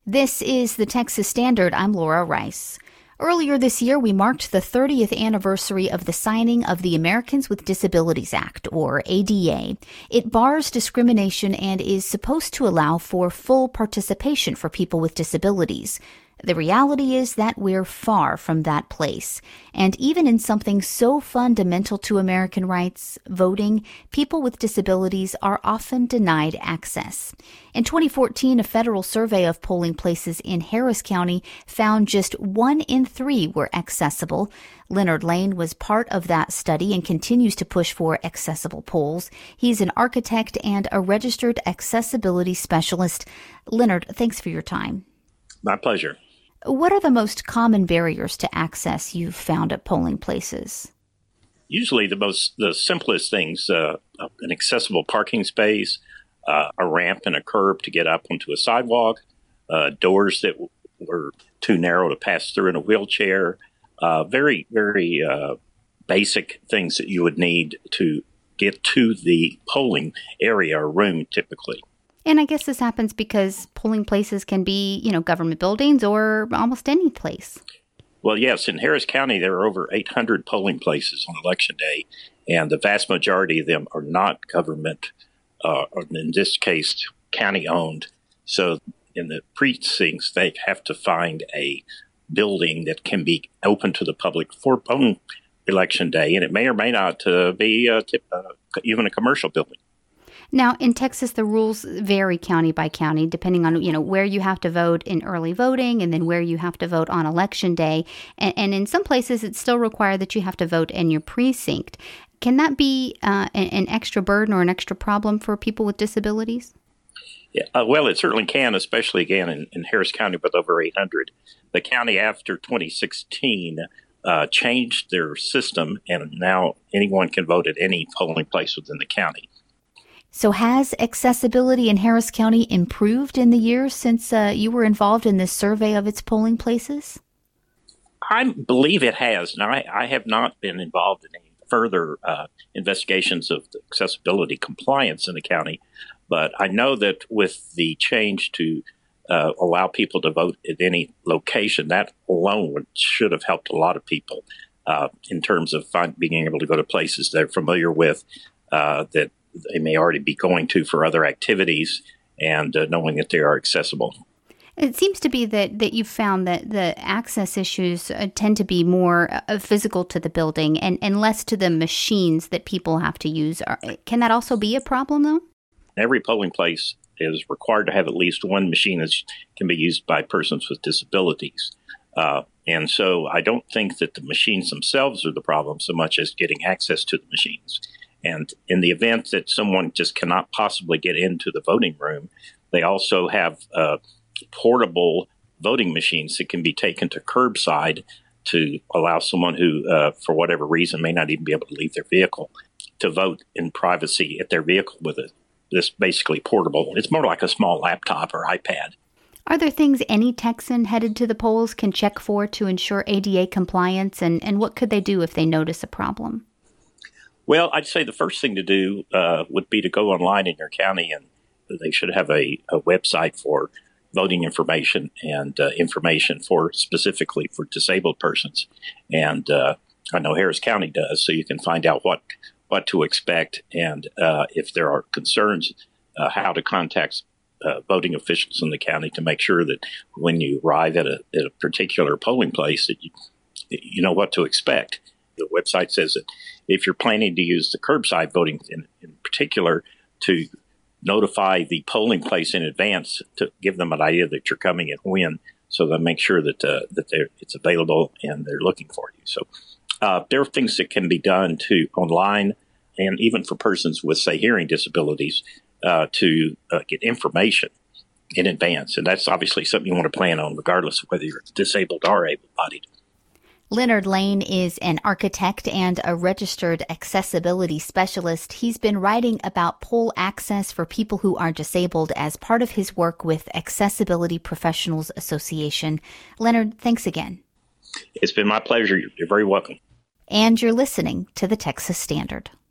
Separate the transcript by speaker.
Speaker 1: This is the Texas Standard. I'm Laura Rice. Earlier this year, we marked the 30th anniversary of the signing of the Americans with Disabilities Act, or ADA. It bars discrimination and is supposed to allow for full participation for people with disabilities. The reality is that we're far from that place. And even in something so fundamental to American rights, voting, people with disabilities are often denied access. In 2014, a federal survey of polling places in Harris County found just 1 in 3 were accessible. Leonard Lane was part of that study and continues to push for accessible polls. He's an architect and a registered accessibility specialist. Leonard, thanks for your time.
Speaker 2: My pleasure.
Speaker 1: What are the most common barriers to access you've found at polling places?
Speaker 2: Usually the simplest things, an accessible parking space, a ramp and a curb to get up onto a sidewalk, doors that were too narrow to pass through in a wheelchair, very, very basic things that you would need to get to the polling area or room typically.
Speaker 1: And I guess this happens because polling places can be, government buildings or almost any place.
Speaker 2: Well, yes, in Harris County, there are over 800 polling places on Election Day, and the vast majority of them are not government, or in this case, county-owned. So in the precincts, they have to find a building that can be open to the public for polling Election Day, and it may or may not be even a commercial building.
Speaker 1: Now, in Texas, the rules vary county by county, depending on, where you have to vote in early voting and then where you have to vote on Election Day. And in some places, it's still required that you have to vote in your precinct. Can that be an extra burden or an extra problem for people with disabilities?
Speaker 2: Yeah, well, it certainly can, especially, again, in Harris County with over 800. The county, after 2016, changed their system, and now anyone can vote at any polling place within the county.
Speaker 1: So has accessibility in Harris County improved in the years since you were involved in this survey of its polling places?
Speaker 2: I believe it has. Now, I have not been involved in any further investigations of the accessibility compliance in the county, but I know that with the change to allow people to vote at any location, that alone should have helped a lot of people in terms of being able to go to places they're familiar with, that they may already be going to for other activities, and knowing that they are accessible.
Speaker 1: It seems to be that you've found that the access issues tend to be more physical to the building and less to the machines that people have to use. Can that also be a problem, though?
Speaker 2: Every polling place is required to have at least one machine that can be used by persons with disabilities. And so I don't think that the machines themselves are the problem so much as getting access to the machines. And in the event that someone just cannot possibly get into the voting room, they also have portable voting machines that can be taken to curbside to allow someone who, for whatever reason, may not even be able to leave their vehicle to vote in privacy at their vehicle with this basically portable. It's more like a small laptop or iPad.
Speaker 1: Are there things any Texan headed to the polls can check for to ensure ADA compliance, and what could they do if they notice a problem?
Speaker 2: Well, I'd say the first thing to do would be to go online in your county, and they should have a website for voting information and information for specifically for disabled persons. And I know Harris County does, so you can find out what to expect, and if there are concerns, how to contact voting officials in the county to make sure that when you arrive at a particular polling place that you know what to expect. The website says that if you're planning to use the curbside voting in particular, to notify the polling place in advance to give them an idea that you're coming and when, so they'll make sure that it's available and they're looking for you. So there are things that can be done online, and even for persons with, say, hearing disabilities, to get information in advance. And that's obviously something you want to plan on regardless of whether you're disabled or able-bodied.
Speaker 1: Leonard Lane is an architect and a registered accessibility specialist. He's been writing about poll access for people who are disabled as part of his work with Accessibility Professionals Association. Leonard, thanks again.
Speaker 2: It's been my pleasure. You're very welcome.
Speaker 1: And you're listening to the Texas Standard.